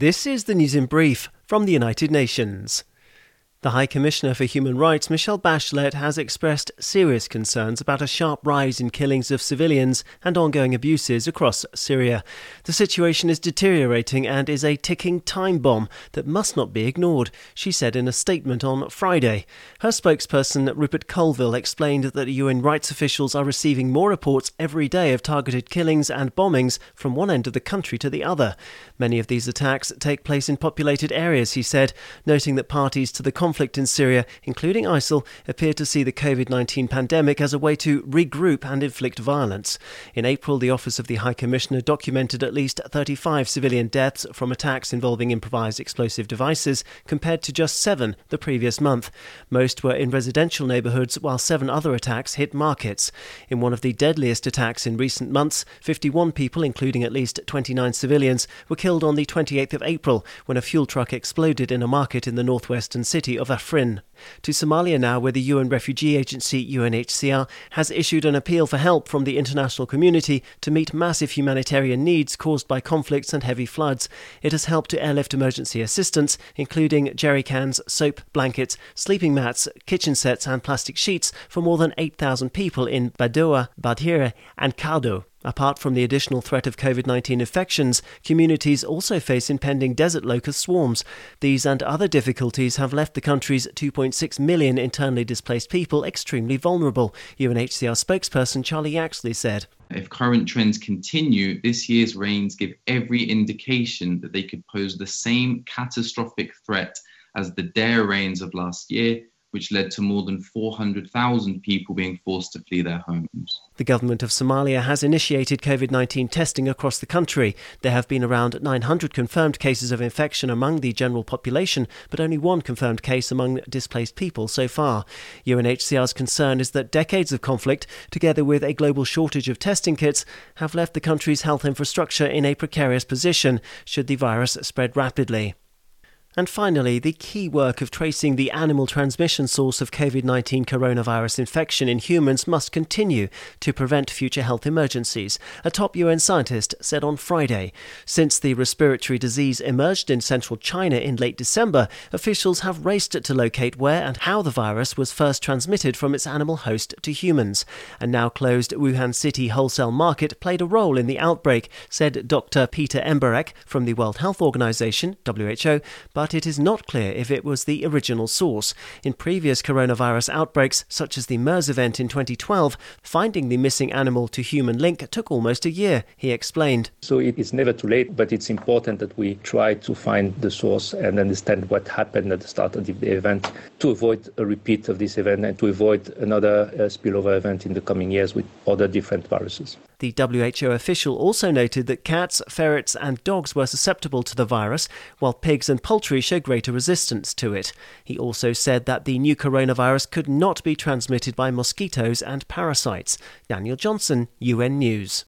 This is the news in brief from the United Nations. The High Commissioner for Human Rights, Michelle Bachelet, has expressed serious concerns about a sharp rise in killings of civilians and ongoing abuses across Syria. The situation is deteriorating and is a ticking time bomb that must not be ignored, she said in a statement on Friday. Her spokesperson, Rupert Colville, explained that UN rights officials are receiving more reports every day of targeted killings and bombings from one end of the country to the other. Many of these attacks take place in populated areas, he said, noting that parties to the conflict in Syria, including ISIL, appear to see the COVID-19 pandemic as a way to regroup and inflict violence. In April, the Office of the High Commissioner documented at least 35 civilian deaths from attacks involving improvised explosive devices, compared to just 7 the previous month. Most were in residential neighbourhoods, while 7 other attacks hit markets. In one of the deadliest attacks in recent months, 51 people, including at least 29 civilians, were killed on the 28th of April when a fuel truck exploded in a market in the northwestern city of Afrin. To Somalia now, where the UN Refugee Agency UNHCR has issued an appeal for help from the international community to meet massive humanitarian needs caused by conflicts and heavy floods. It has helped to airlift emergency assistance, including jerry cans, soap, blankets, sleeping mats, kitchen sets and plastic sheets for more than 8,000 people in Badoa, Badhira and Kado. Apart from the additional threat of COVID-19 infections, communities also face impending desert locust swarms. These and other difficulties have left the country's 2.6 million internally displaced people extremely vulnerable, UNHCR spokesperson Charlie Yaxley said. If current trends continue, this year's rains give every indication that they could pose the same catastrophic threat as the dire rains of last year, which led to more than 400,000 people being forced to flee their homes. The government of Somalia has initiated COVID-19 testing across the country. There have been around 900 confirmed cases of infection among the general population, but only 1 confirmed case among displaced people so far. UNHCR's concern is that decades of conflict, together with a global shortage of testing kits, have left the country's health infrastructure in a precarious position should the virus spread rapidly. And finally, the key work of tracing the animal transmission source of COVID-19 coronavirus infection in humans must continue to prevent future health emergencies, a top UN scientist said on Friday. Since the respiratory disease emerged in central China in late December, officials have raced to locate where and how the virus was first transmitted from its animal host to humans. A now closed Wuhan City wholesale market played a role in the outbreak, said Dr. Peter Emberek from the World Health Organization, WHO, but it is not clear if it was the original source. In previous coronavirus outbreaks, such as the MERS event in 2012, finding the missing animal to human link took almost a year, he explained. So it is never too late, but it's important that we try to find the source and understand what happened at the start of the event to avoid a repeat of this event and to avoid another spillover event in the coming years with other different viruses. The WHO official also noted that cats, ferrets and dogs were susceptible to the virus, while pigs and poultry show greater resistance to it. He also said that the new coronavirus could not be transmitted by mosquitoes and parasites. Daniel Johnson, UN News.